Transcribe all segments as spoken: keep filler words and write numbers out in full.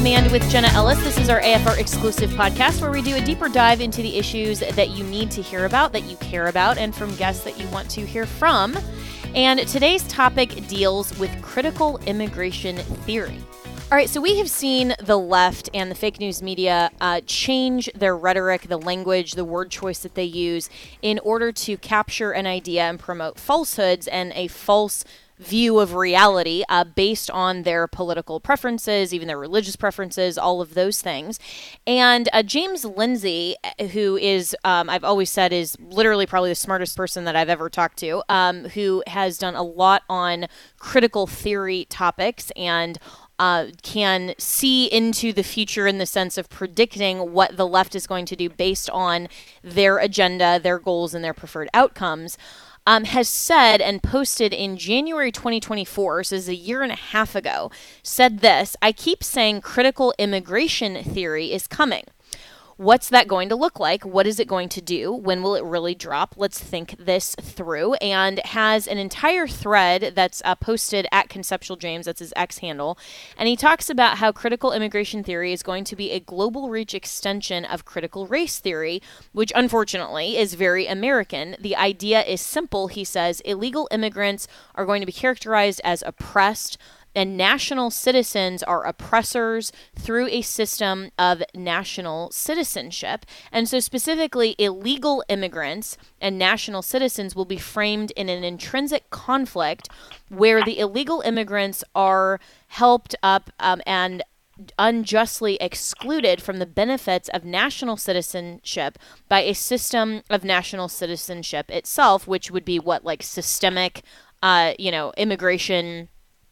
Demand with Jenna Ellis. This is our A F R exclusive podcast where we do a deeper dive into the issues that you need to hear about, that you care about, and from guests that you want to hear from. And today's topic deals with critical immigration theory. All right, so we have seen the left and the fake news media uh, change their rhetoric, the language, the word choice that they use in order to capture an idea and promote falsehoods and a false view of reality uh, based on their political preferences, even their religious preferences, all of those things. And uh, James Lindsay, who is, um, I've always said, is literally probably the smartest person that I've ever talked to, um, who has done a lot on critical theory topics and Uh, can see into the future in the sense of predicting what the left is going to do based on their agenda, their goals, and their preferred outcomes, um, has said and posted in January twenty twenty-four, so this is a year and a half ago, said this: "I keep saying critical immigration theory is coming. What's that going to look like? What is it going to do? When will it really drop? Let's think this through." And has an entire thread that's uh, posted at Conceptual James, that's his X handle. And he talks about how critical immigration theory is going to be a global reach extension of critical race theory, which unfortunately is very American. The idea is simple, he says. Illegal immigrants are going to be characterized as oppressed, and national citizens are oppressors through a system of national citizenship. And so specifically, illegal immigrants and national citizens will be framed in an intrinsic conflict where the illegal immigrants are helped up um, and unjustly excluded from the benefits of national citizenship by a system of national citizenship itself, which would be what, like systemic, uh, you know, immigration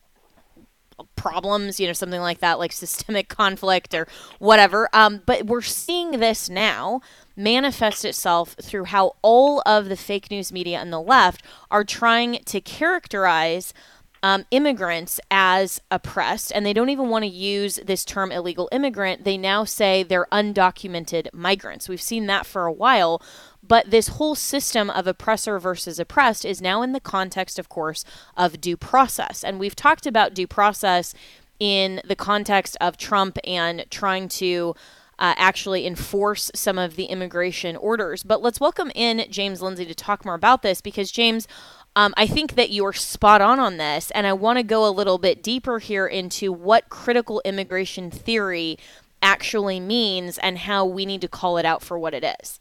problems, you know, something like that, like systemic conflict or whatever. Um, but we're seeing this now manifest itself through how all of the fake news media and the left are trying to characterize um, immigrants as oppressed, and they don't even want to use this term illegal immigrant. They now say they're undocumented migrants. We've seen that for a while. But this whole system of oppressor versus oppressed is now in the context, of course, of due process. And we've talked about due process in the context of Trump and trying to uh, actually enforce some of the immigration orders. But let's welcome in James Lindsay to talk more about this, because, James, um, I think that you're spot on on this. And I want to go a little bit deeper here into what critical immigration theory actually means and how we need to call it out for what it is.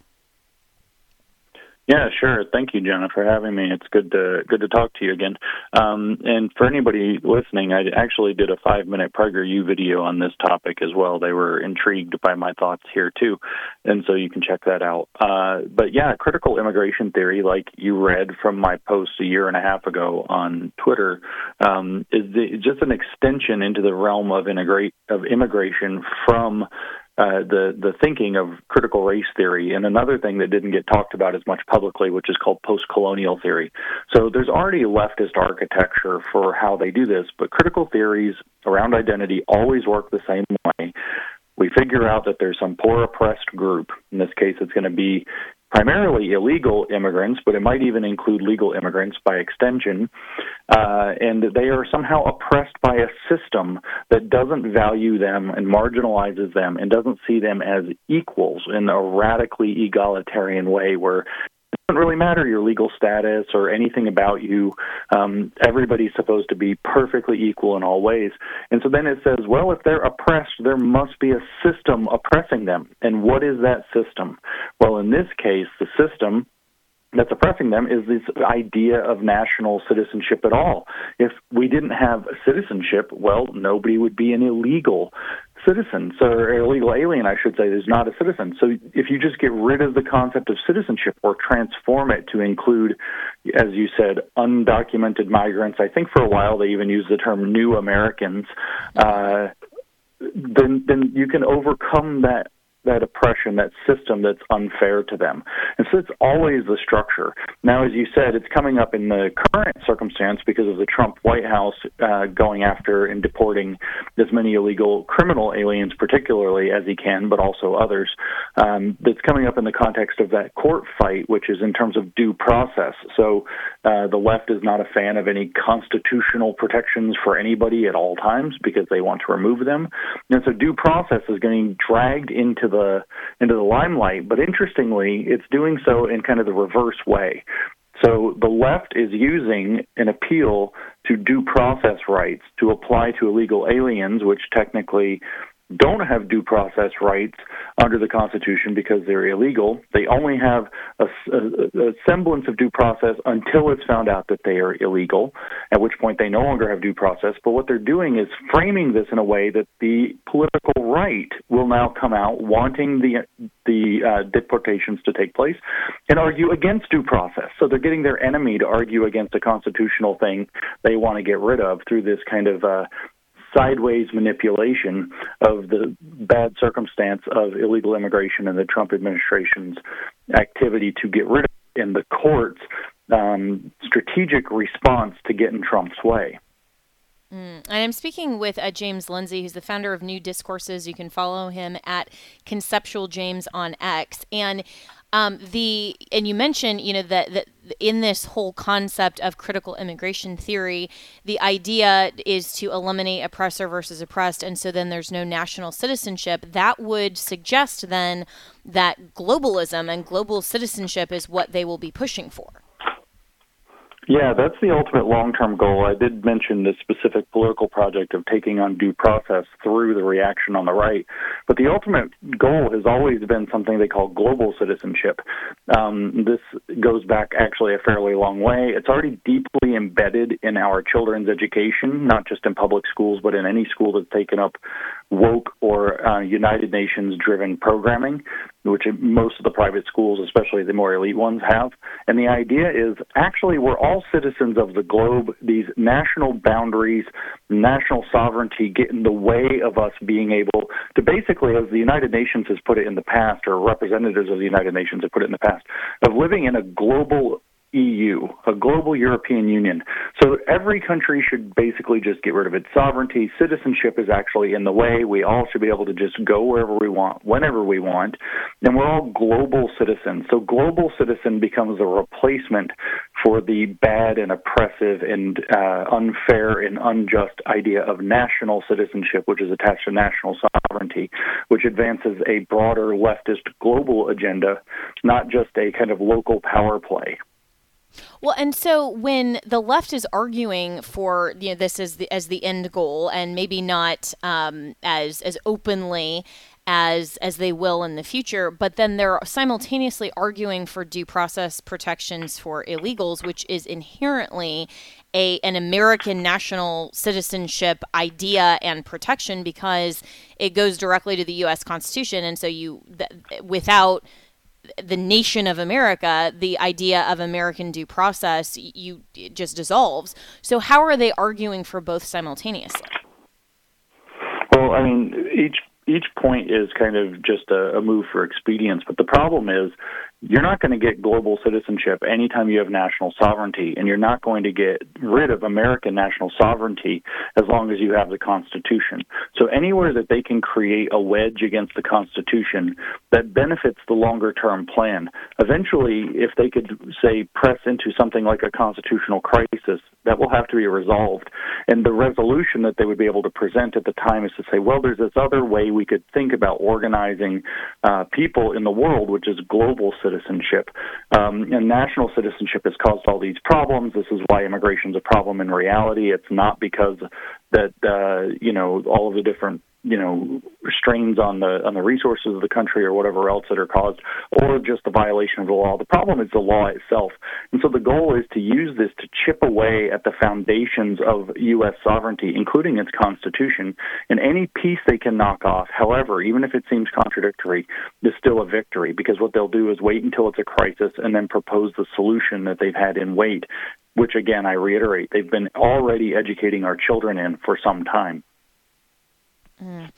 Yeah, sure. Thank you, Jenna, for having me. It's good to good to talk to you again. Um, and for anybody listening, I actually did a five-minute PragerU video on this topic as well. They were intrigued by my thoughts here, too, and so you can check that out. Uh, but, yeah, critical immigration theory, like you read from my post a year and a half ago on Twitter, um, is the, just an extension into the realm of, integrate, of immigration from Uh, the the thinking of critical race theory, and another thing that didn't get talked about as much publicly, which is called post-colonial theory. So there's already leftist architecture for how they do this, but critical theories around identity always work the same way. We figure out that there's some poor oppressed group. In this case, it's going to be primarily illegal immigrants, but it might even include legal immigrants by extension, uh, and they are somehow oppressed by a system that doesn't value them and marginalizes them and doesn't see them as equals in a radically egalitarian way where it doesn't really matter your legal status or anything about you. Um, everybody's supposed to be perfectly equal in all ways. And so then it says, well, if they're oppressed, there must be a system oppressing them. And what is that system? Well, in this case, the system that's oppressing them is this idea of national citizenship at all. If we didn't have citizenship, well, nobody would be an illegal citizen, so or illegal alien, I should say, is not a citizen. So if you just get rid of the concept of citizenship or transform it to include, as you said, undocumented migrants, I think for a while they even used the term new Americans, uh, then then you can overcome that that oppression, that system that's unfair to them. And so it's always the structure. Now, as you said, it's coming up in the current circumstance because of the Trump White House uh, going after and deporting as many illegal criminal aliens, particularly as he can, but also others. Um, that's coming up in the context of that court fight, which is in terms of due process. So uh, the left is not a fan of any constitutional protections for anybody at all times because they want to remove them. And so due process is getting dragged into the into the limelight, but interestingly, it's doing so in kind of the reverse way. So the left is using an appeal to due process rights to apply to illegal aliens, which technically don't have due process rights under the Constitution because they're illegal. They only have a, a, a semblance of due process until it's found out that they are illegal, at which point they no longer have due process. But what they're doing is framing this in a way that the political right will now come out wanting the the uh, deportations to take place and argue against due process. So they're getting their enemy to argue against a constitutional thing they want to get rid of through this kind of uh, sideways manipulation of the bad circumstance of illegal immigration and the Trump administration's activity to get rid of it in the courts' um, strategic response to get in Trump's way. Mm. And I'm speaking with uh, James Lindsay, who's the founder of New Discourses. You can follow him at Conceptual James on X. And um, the and you mentioned, you know, that, that in this whole concept of critical immigration theory, the idea is to eliminate oppressor versus oppressed, and so then there's no national citizenship. That would suggest then that globalism and global citizenship is what they will be pushing for. Yeah, that's the ultimate long-term goal. I did mention this specific political project of taking on due process through the reaction on the right, but the ultimate goal has always been something they call global citizenship. Um, this goes back actually a fairly long way. It's already deeply embedded in our children's education, not just in public schools, but in any school that's taken up woke or uh, United Nations-driven programming, which most of the private schools, especially the more elite ones, have. And the idea is actually we're all citizens of the globe. These national boundaries, national sovereignty get in the way of us being able to basically, as the United Nations has put it in the past, or representatives of the United Nations have put it in the past, of living in a global E U, a global European Union. So every country should basically just get rid of its sovereignty. Citizenship is actually in the way. We all should be able to just go wherever we want, whenever we want. And we're all global citizens. So global citizen becomes a replacement for the bad and oppressive and uh, unfair and unjust idea of national citizenship, which is attached to national sovereignty, which advances a broader leftist global agenda, not just a kind of local power play. Well, and so when the left is arguing for, you know, this as the as the end goal, and maybe not um, as as openly as as they will in the future, but then they're simultaneously arguing for due process protections for illegals, which is inherently a an American national citizenship idea and protection because it goes directly to the U S Constitution, and so you th- without the nation of America, the idea of American due process, you it just dissolves. So how are they arguing for both simultaneously? Well, I mean, each each point is kind of just a, a move for expedience, but the problem is you're not going to get global citizenship anytime you have national sovereignty, and you're not going to get rid of American national sovereignty as long as you have the Constitution. So anywhere that they can create a wedge against the Constitution that benefits the longer-term plan, eventually, if they could, say, press into something like a constitutional crisis, that will have to be resolved. And the resolution that they would be able to present at the time is to say, well, there's this other way we could think about organizing uh, people in the world, which is global citizenship. Citizenship. Um, and national citizenship has caused all these problems. This is why immigration is a problem in reality. It's not because that, uh, you know, all of the different, you know, strains on the on the resources of the country or whatever else that are caused, or just the violation of the law. The problem is the law itself. And so the goal is to use this to chip away at the foundations of U S sovereignty, including its Constitution, and any piece they can knock off, however, even if it seems contradictory, is still a victory, because what they'll do is wait until it's a crisis and then propose the solution that they've had in wait, which, again, I reiterate, they've been already educating our children in for some time. Mm.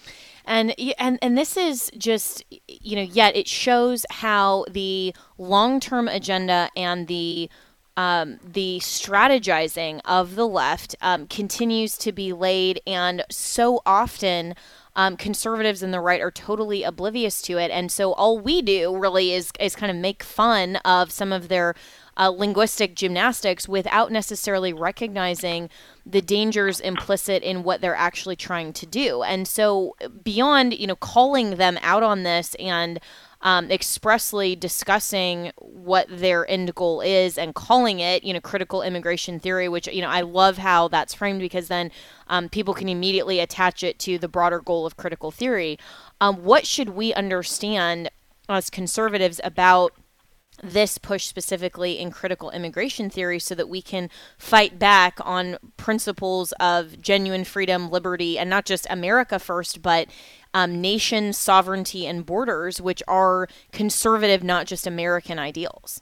And and and this is just, you know, yet it shows how the long-term agenda and the um, the strategizing of the left um, continues to be laid, and so often um, conservatives and the right are totally oblivious to it. And so all we do really is is kind of make fun of some of their uh, linguistic gymnastics without necessarily recognizing the dangers implicit in what they're actually trying to do. And so beyond, you know, calling them out on this and um, expressly discussing what their end goal is and calling it, you know, critical immigration theory, which, you know, I love how that's framed, because then um, people can immediately attach it to the broader goal of critical theory. Um, what should we understand as conservatives about this push specifically in critical immigration theory, so that we can fight back on principles of genuine freedom, liberty, and not just America first, but um, nation sovereignty and borders, which are conservative, not just American ideals?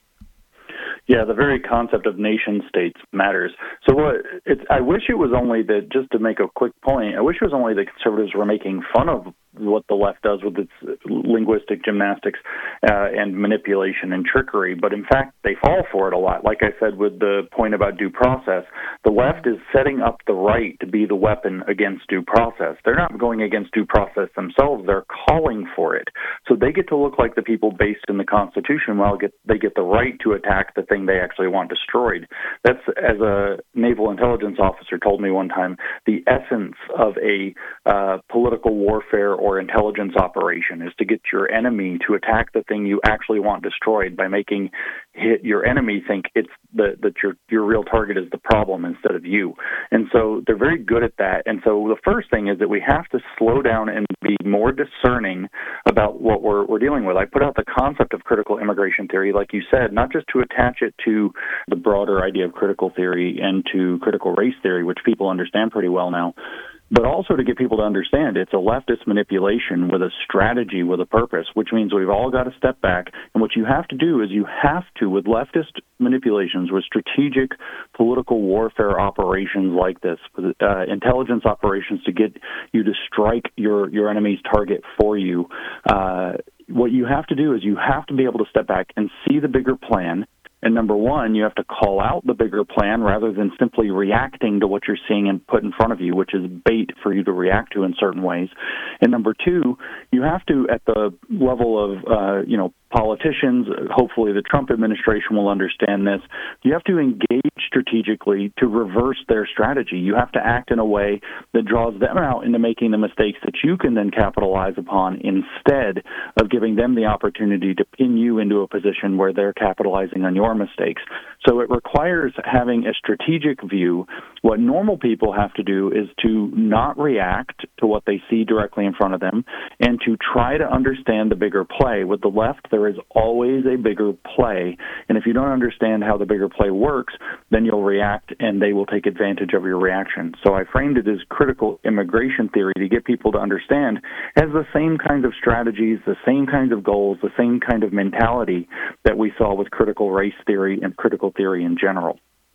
Yeah, the very concept of nation states matters. So what it's, I wish it was only that, just to make a quick point, I wish it was only that conservatives were making fun of what the left does with its linguistic gymnastics uh, and manipulation and trickery. But in fact, they fall for it a lot. Like I said with the point about due process, the left is setting up the right to be the weapon against due process. They're not going against due process themselves. They're calling for it. So they get to look like the people based in the Constitution, while get, they get the right to attack the thing they actually want destroyed. That's, as a naval intelligence officer told me one time, the essence of a uh, political warfare or intelligence operation is to get your enemy to attack the thing you actually want destroyed by making hit your enemy think it's the, that your your real target is the problem instead of you. And so they're very good at that. And so the first thing is that we have to slow down and be more discerning about what we're we're dealing with. I put out the concept of critical immigration theory, like you said, not just to attach it to the broader idea of critical theory and to critical race theory, which people understand pretty well now, but also to get people to understand it's a leftist manipulation with a strategy, with a purpose, which means we've all got to step back. And what you have to do is you have to, with leftist manipulations, with strategic political warfare operations like this, with uh, intelligence operations to get you to strike your, your enemy's target for you, uh, what you have to do is you have to be able to step back and see the bigger plan. And number one, you have to call out the bigger plan rather than simply reacting to what you're seeing and put in front of you, which is bait for you to react to in certain ways. And number two, you have to, at the level of, uh, you know, politicians, hopefully the Trump administration will understand this, you have to engage strategically to reverse their strategy. You have to act in a way that draws them out into making the mistakes that you can then capitalize upon, instead of giving them the opportunity to pin you into a position where they're capitalizing on your mistakes. So it requires having a strategic view. What normal people have to do is to not react to what they see directly in front of them and to try to understand the bigger play. With the left, there is always a bigger play. And if you don't understand how the bigger play works, then you'll react and they will take advantage of your reaction. So I framed it as critical immigration theory to get people to understand it has the same kinds of strategies, the same kinds of goals, the same kind of mentality that we saw with critical race theory and critical theory in general.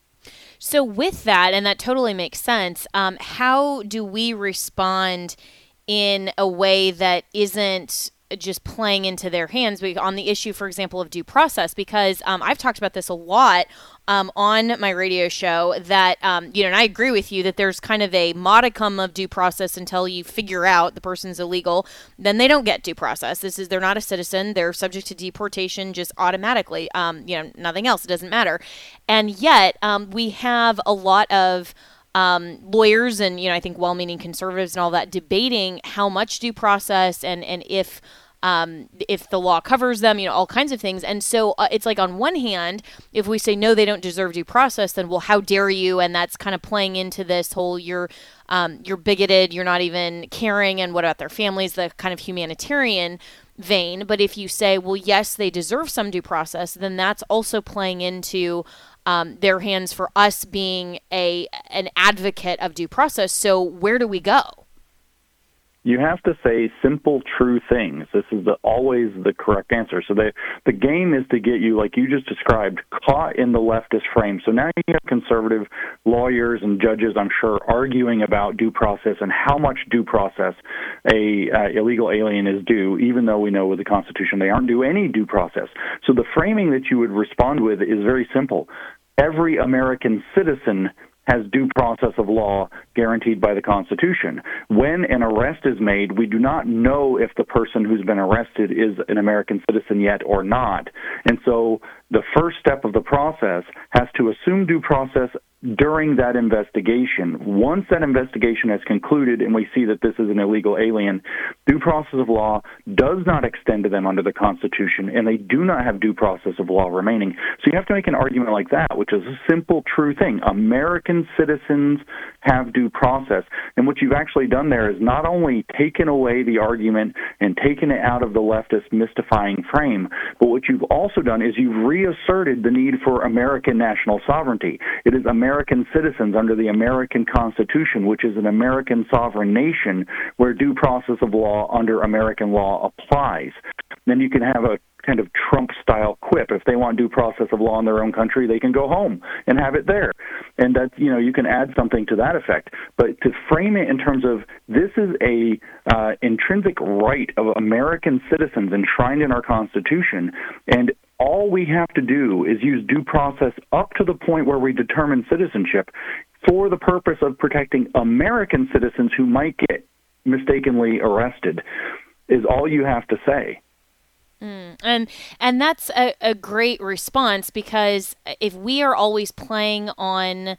So with that, and that totally makes sense, um, how do we respond in a way that isn't just playing into their hands on the issue, for example, of due process? Because um, I've talked about this a lot um, on my radio show that, um, you know, and I agree with you that there's kind of a modicum of due process until you figure out the person's illegal. Then they don't get due process. This is, they're not a citizen. They're subject to deportation just automatically. Um, you know, nothing else. It doesn't matter. And yet um, we have a lot of Um, lawyers and, you know, I think well-meaning conservatives and all that debating how much due process and, and if um, if the law covers them, you know, all kinds of things. And so uh, it's like on one hand, if we say, no, they don't deserve due process, then, well, how dare you? And that's kind of playing into this whole you're, um, you're bigoted, you're not even caring, and what about their families, the kind of humanitarian vein. But if you say, well, yes, they deserve some due process, then that's also playing into Um, their hands for us being a an advocate of due process. So where do we go? You have to say simple, true things. This is the, always the correct answer. So the the game is to get you, like you just described, caught in the leftist frame. So now you have conservative lawyers and judges, I'm sure, arguing about due process and how much due process a uh, illegal alien is due, even though we know with the Constitution they aren't due any due process. So the framing that you would respond with is very simple. Every American citizen has due process of law guaranteed by the Constitution. When an arrest is made, we do not know if the person who's been arrested is an American citizen yet or not. And so the first step of the process has to assume due process during that investigation. Once that investigation has concluded and we see that this is an illegal alien, due process of law does not extend to them under the Constitution, and they do not have due process of law remaining. So you have to make an argument like that, which is a simple, true thing. American citizens have due process. And what you've actually done there is not only taken away the argument and taken it out of the leftist mystifying frame, but what you've also done is you've reasserted the need for American national sovereignty. It is American citizens under the American Constitution, which is an American sovereign nation, where due process of law under American law applies. Then you can have a kind of Trump-style quip. If they want due process of law in their own country, they can go home and have it there. And that, you know, you can add something to that effect. But to frame it in terms of this is a uh, intrinsic right of American citizens enshrined in our Constitution, and all we have to do is use due process up to the point where we determine citizenship for the purpose of protecting American citizens who might get mistakenly arrested, is all you have to say. Mm, and and that's a, a great response, because if we are always playing on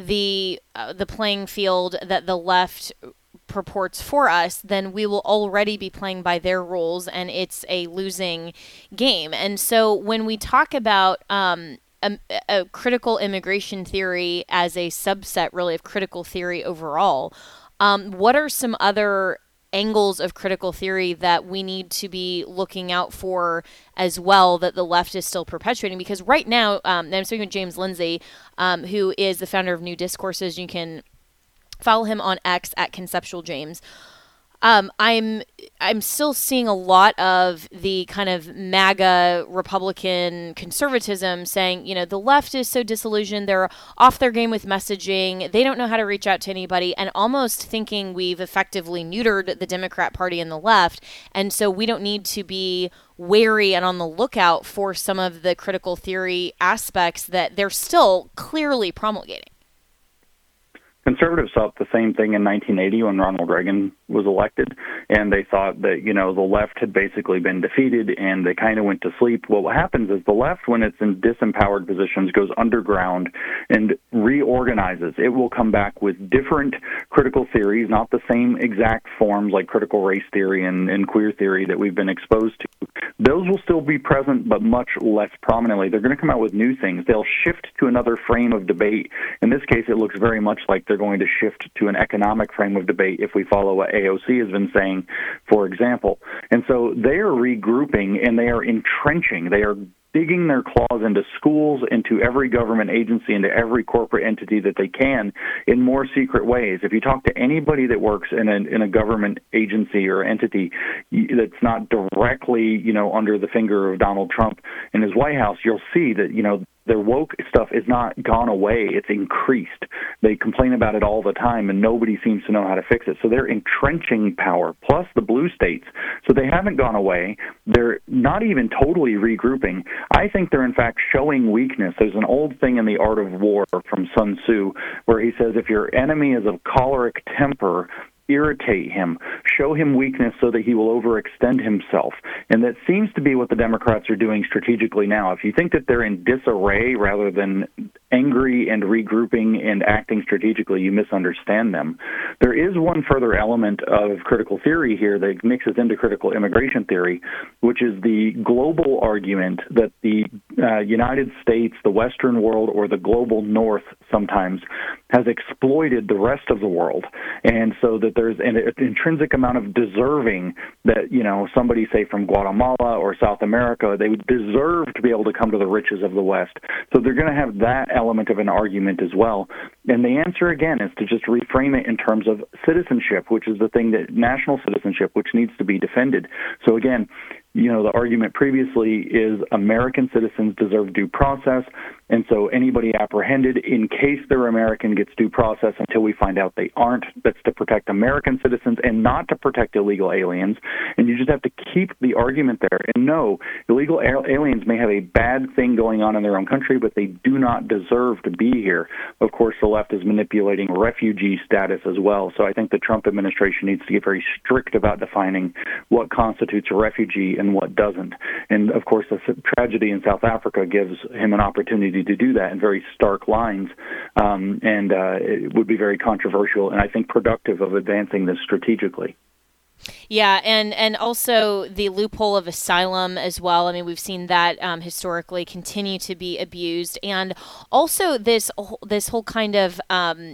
the uh, the playing field that the left purports for us, then we will already be playing by their rules, and it's a losing game. And so when we talk about um, a, a critical immigration theory as a subset, really, of critical theory overall, um, what are some other angles of critical theory that we need to be looking out for as well that the left is still perpetuating? Because right now, um, I'm speaking with James Lindsay, um, who is the founder of New Discourses. You can follow him on X at Conceptual James. Um, I'm I'm still seeing a lot of the kind of MAGA Republican conservatism saying, you know, the left is so disillusioned, they're off their game with messaging, they don't know how to reach out to anybody, and almost thinking we've effectively neutered the Democrat Party and the left, and so we don't need to be wary and on the lookout for some of the critical theory aspects that they're still clearly promulgating. Conservatives thought the same thing in nineteen eighty when Ronald Reagan was elected, and they thought that, you know, the left had basically been defeated, and they kind of went to sleep. Well, what happens is the left, when it's in disempowered positions, goes underground and reorganizes. It will come back with different critical theories, not the same exact forms like critical race theory and, and queer theory that we've been exposed to. Those will still be present, but much less prominently. They're going to come out with new things. They'll shift to another frame of debate. In this case, it looks very much like they're going to shift to an economic frame of debate if we follow what A O C has been saying, for example. And so they are regrouping, and they are entrenching. They are digging their claws into schools, into every government agency, into every corporate entity that they can in more secret ways. If you talk to anybody that works in a, in a government agency or entity that's not directly, you know, under the finger of Donald Trump and his White House, you'll see that, you know, their woke stuff is not gone away. It's increased. They complain about it all the time, and nobody seems to know how to fix it. So they're entrenching power, plus the blue states. So they haven't gone away. They're not even totally regrouping. I think they're, in fact, showing weakness. There's an old thing in The Art of War from Sun Tzu where he says, if your enemy is of choleric temper, irritate him, show him weakness so that he will overextend himself. And that seems to be what the Democrats are doing strategically now. If you think that they're in disarray rather than angry and regrouping and acting strategically, you misunderstand them. There is one further element of critical theory here that mixes into critical immigration theory, which is the global argument that the uh, United States, the Western world, or the global North sometimes has exploited the rest of the world. And so that there's an intrinsic amount of deserving that, you know, somebody, say, from Guatemala or South America, they would deserve to be able to come to the riches of the West. So they're going to have that element of an argument as well. And the answer, again, is to just reframe it in terms of citizenship, which is the thing that national citizenship, which needs to be defended. So again, you know, the argument previously is American citizens deserve due process, and so anybody apprehended in case they're American gets due process until we find out they aren't. That's to protect American citizens and not to protect illegal aliens. And you just have to keep the argument there. And no, illegal aliens may have a bad thing going on in their own country, but they do not deserve to be here. Of course, the left is manipulating refugee status as well. So I think the Trump administration needs to get very strict about defining what constitutes a refugee and what doesn't. And, of course, the tragedy in South Africa gives him an opportunity to do that in very stark lines, um, and uh, it would be very controversial and I think productive of advancing this strategically. Yeah, and, and also the loophole of asylum as well. I mean, we've seen that um, historically continue to be abused. And also this, this whole kind of um,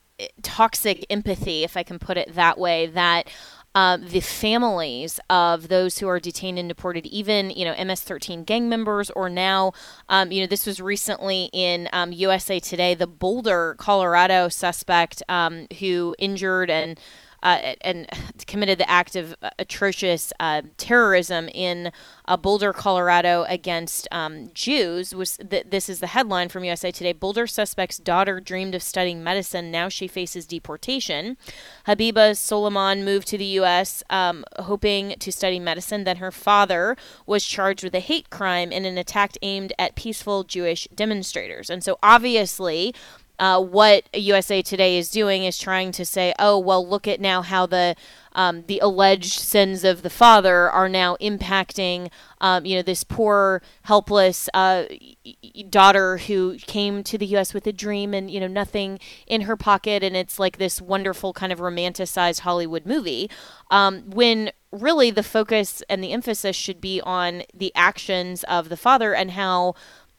toxic empathy, if I can put it that way, that Uh, the families of those who are detained and deported, even, you know, M S thirteen gang members, or now, um, you know, this was recently in um, U S A Today, the Boulder, Colorado suspect um, who injured and Uh, and committed the act of uh, atrocious uh, terrorism in uh, Boulder, Colorado, against um, Jews. Was th- this is the headline from U S A Today. Boulder suspect's daughter dreamed of studying medicine. Now she faces deportation. Habiba Soliman moved to the U S um, hoping to study medicine. Then her father was charged with a hate crime in an attack aimed at peaceful Jewish demonstrators. And so obviously, Uh, what U S A Today is doing is trying to say, oh, well, look at now how the um, the alleged sins of the father are now impacting, um, you know, this poor, helpless uh, daughter who came to the U S with a dream and, you know, nothing in her pocket. And it's like this wonderful kind of romanticized Hollywood movie, um, when really the focus and the emphasis should be on the actions of the father and how,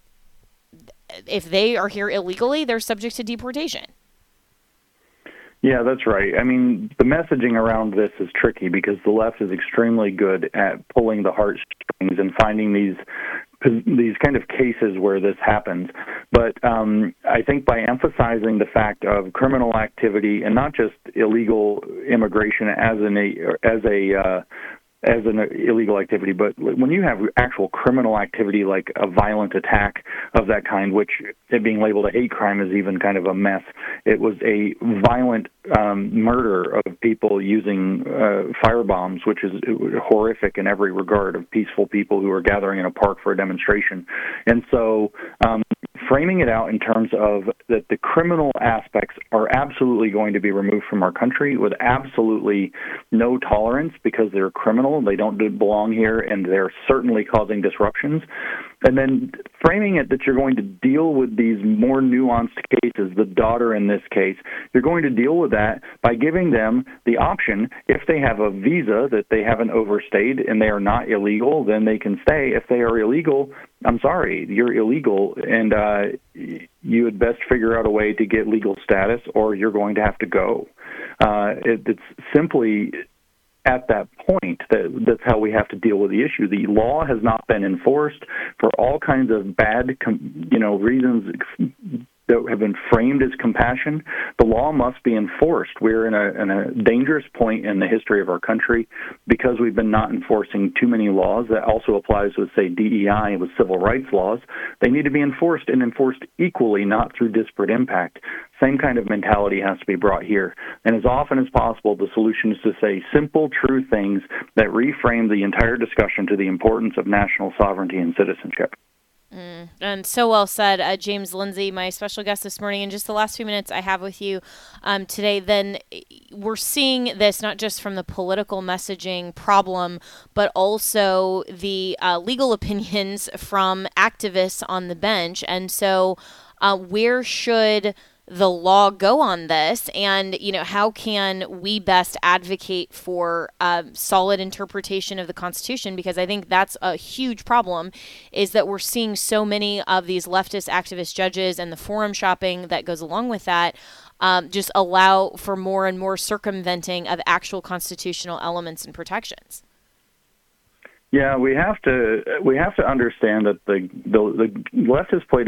if they are here illegally, they're subject to deportation. Yeah, that's right. I mean, the messaging around this is tricky because the left is extremely good at pulling the heartstrings and finding these these kind of cases where this happens. But um, I think by emphasizing the fact of criminal activity and not just illegal immigration as an as a uh, as an illegal activity, but when you have actual criminal activity like a violent attack of that kind, which it being labeled a hate crime is even kind of a mess. It was a violent um, murder of people using uh, firebombs, which is horrific in every regard, of peaceful people who were gathering in a park for a demonstration. And so um, framing it out in terms of that the criminal aspects are absolutely going to be removed from our country with absolutely no tolerance because they're criminal. They don't belong here, and they're certainly causing disruptions. And then framing it that you're going to deal with these more nuanced cases, the daughter in this case, you're going to deal with that by giving them the option, if they have a visa that they haven't overstayed and they are not illegal, then they can stay. If they are illegal, I'm sorry, you're illegal, and uh, you would best figure out a way to get legal status or you're going to have to go. Uh, it, it's simply at that point that that's how we have to deal with the issue. The law has not been enforced for all kinds of bad, you know, reasons that have been framed as compassion. The law must be enforced. We're in a, in a dangerous point in the history of our country because we've been not enforcing too many laws. That also applies with, say, D E I with civil rights laws. They need to be enforced and enforced equally, not through disparate impact. Same kind of mentality has to be brought here. And as often as possible, the solution is to say simple, true things that reframe the entire discussion to the importance of national sovereignty and citizenship. Mm, and so well said. Uh, James Lindsay, my special guest this morning, in just the last few minutes I have with you um, today, then we're seeing this not just from the political messaging problem, but also the uh, legal opinions from activists on the bench. And so uh, where should the law go on this, and you know, how can we best advocate for uh, solid interpretation of the Constitution? Because I think that's a huge problem, is that we're seeing so many of these leftist activist judges and the forum shopping that goes along with that um, just allow for more and more circumventing of actual constitutional elements and protections. Yeah, we have to we have to understand that the the, the left has played a very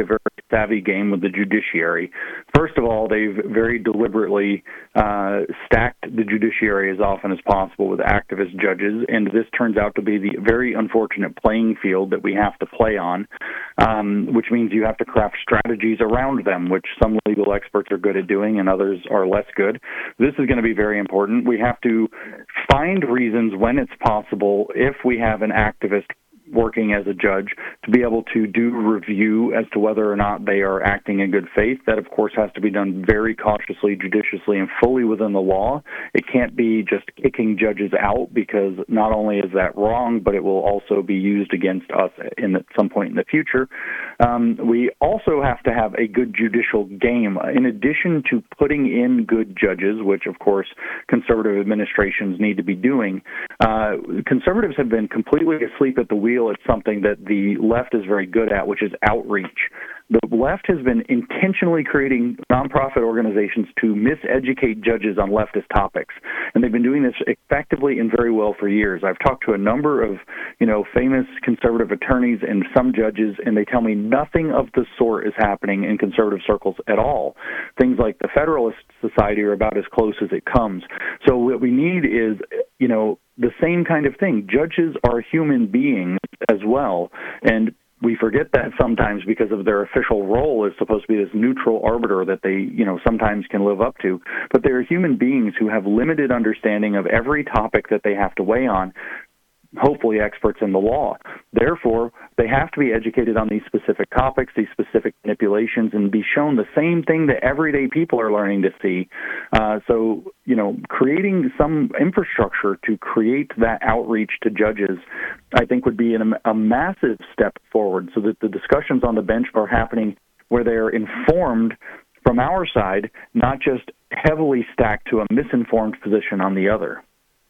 savvy game with the judiciary. First of all, they've very deliberately uh, stacked the judiciary as often as possible with activist judges, and this turns out to be the very unfortunate playing field that we have to play on, um, which means you have to craft strategies around them, which some legal experts are good at doing and others are less good. This is going to be very important. We have to find reasons when it's possible, if we have an activist working as a judge, to be able to do review as to whether or not they are acting in good faith. That, of course, has to be done very cautiously, judiciously, and fully within the law. It can't be just kicking judges out, because not only is that wrong, but it will also be used against us in at some point in the future. Um, we also have to have a good judicial game. In addition to putting in good judges, which, of course, conservative administrations need to be doing, uh, conservatives have been completely asleep at the wheel at something that the left is very good at, which is outreach. The left has been intentionally creating nonprofit organizations to miseducate judges on leftist topics, and they've been doing this effectively and very well for years. I've talked to a number of, you know, famous conservative attorneys and some judges, and they tell me nothing of the sort is happening in conservative circles at all. Things like the Federalist Society are about as close as it comes. So what we need is, you know, the same kind of thing. Judges are human beings as well, and we forget that sometimes because of their official role is supposed to be this neutral arbiter that they, you know, sometimes can live up to. But they're human beings who have limited understanding of every topic that they have to weigh on, hopefully experts in the law. Therefore, they have to be educated on these specific topics, these specific manipulations, and be shown the same thing that everyday people are learning to see. Uh, so, you know, creating some infrastructure to create that outreach to judges, I think, would be an, a massive step forward, so that the discussions on the bench are happening where they're informed from our side, not just heavily stacked to a misinformed position on the other.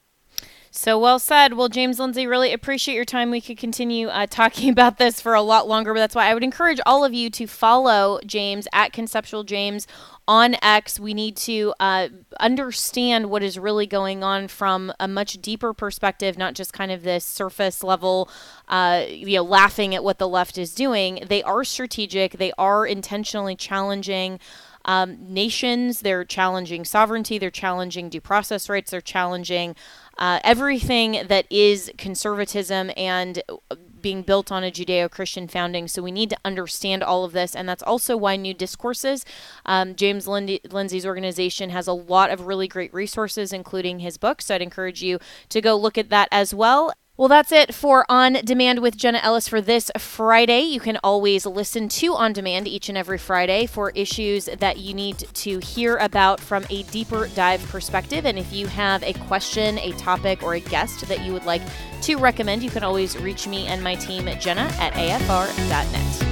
So well said. Well, James Lindsay, really appreciate your time. We could continue uh, talking about this for a lot longer, but that's why I would encourage all of you to follow James at Conceptual James on X. We need to uh, understand what is really going on from a much deeper perspective, not just kind of this surface level, uh, you know, laughing at what the left is doing. They are strategic. They are intentionally challenging Um, nations. They're challenging sovereignty. They're challenging due process rights. They're challenging uh, everything that is conservatism and being built on a Judeo-Christian founding. So we need to understand all of this. And that's also why New Discourses, um, James Lindsay, Lindsay's organization, has a lot of really great resources, including his book. So I'd encourage you to go look at that as well. Well, that's it for On Demand with Jenna Ellis for this Friday. You can always listen to On Demand each and every Friday for issues that you need to hear about from a deeper dive perspective. And if you have a question, a topic, or a guest that you would like to recommend, you can always reach me and my team at Jenna at A F R dot net.